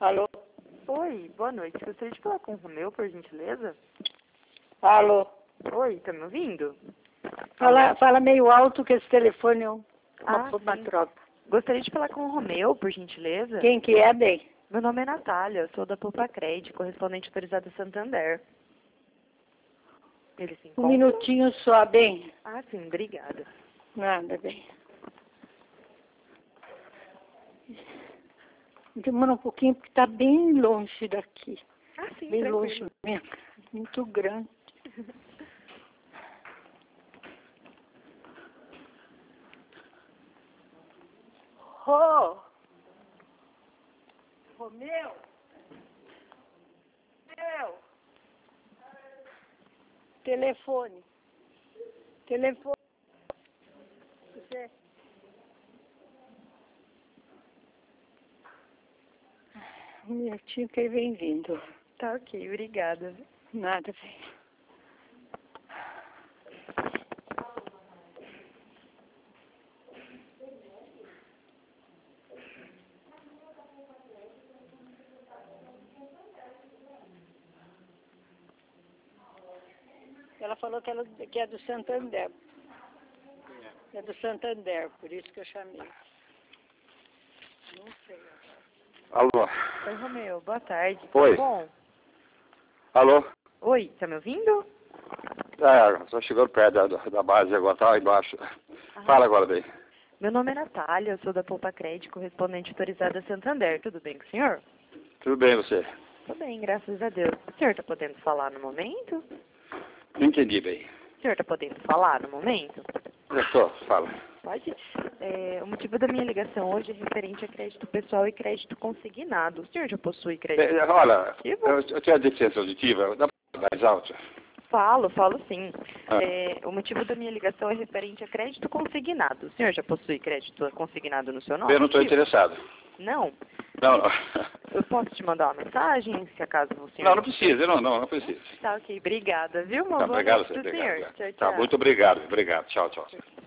Alô? Oi, boa noite. Gostaria de falar com o Romeu, por gentileza? Alô? Oi, tá me ouvindo? Fala meio alto que esse telefone é uma Sim. troca. Gostaria de falar com o Romeu, por gentileza? Quem que é, bem? Meu nome é Natália, eu sou da Popacred, correspondente autorizada Santander. Ele se Um encontra? minutinho só, bem? Sim, obrigada. Nada, bem. Demora um pouquinho porque está bem longe daqui. Sim, Bem tranquilo. longe mesmo. Muito grande. Romeu! Meu! Telefone. Você... Um minutinho que ele vem vindo. Tá ok, obrigada. Nada, bem. Ela falou que é do Santander. É do Santander, por isso que eu chamei. Não sei. Alô? Oi, Romeu, boa tarde. Oi. Bom, Alô? oi, tá me ouvindo? Estou chegando perto da base agora, tá lá embaixo. Fala agora daí. Meu nome é Natália, eu sou da Popacred, correspondente autorizada Santander. Tudo bem com o senhor? Tudo bem, você? Tudo bem, graças a Deus. O senhor tá podendo falar no momento? Não entendi bem. O senhor tá podendo falar no momento? Eu estou, fala. Pode. O motivo da minha ligação hoje é referente a crédito pessoal e crédito consignado. O senhor já possui crédito Olha, consignado? eu tenho a deficiência auditiva, dá pra mais alto? Falo sim. O motivo da minha ligação é referente a crédito consignado. O senhor já possui crédito consignado no seu nome? Eu não estou interessado. Não? Não, não. Eu posso te mandar uma mensagem, se acaso o senhor... Não precisa, não precisa. Tá ok, obrigada, viu? Uma boa Obrigado, noite pro senhor. obrigado. Tchau, Tá, tchau. muito obrigado. Tchau, tchau.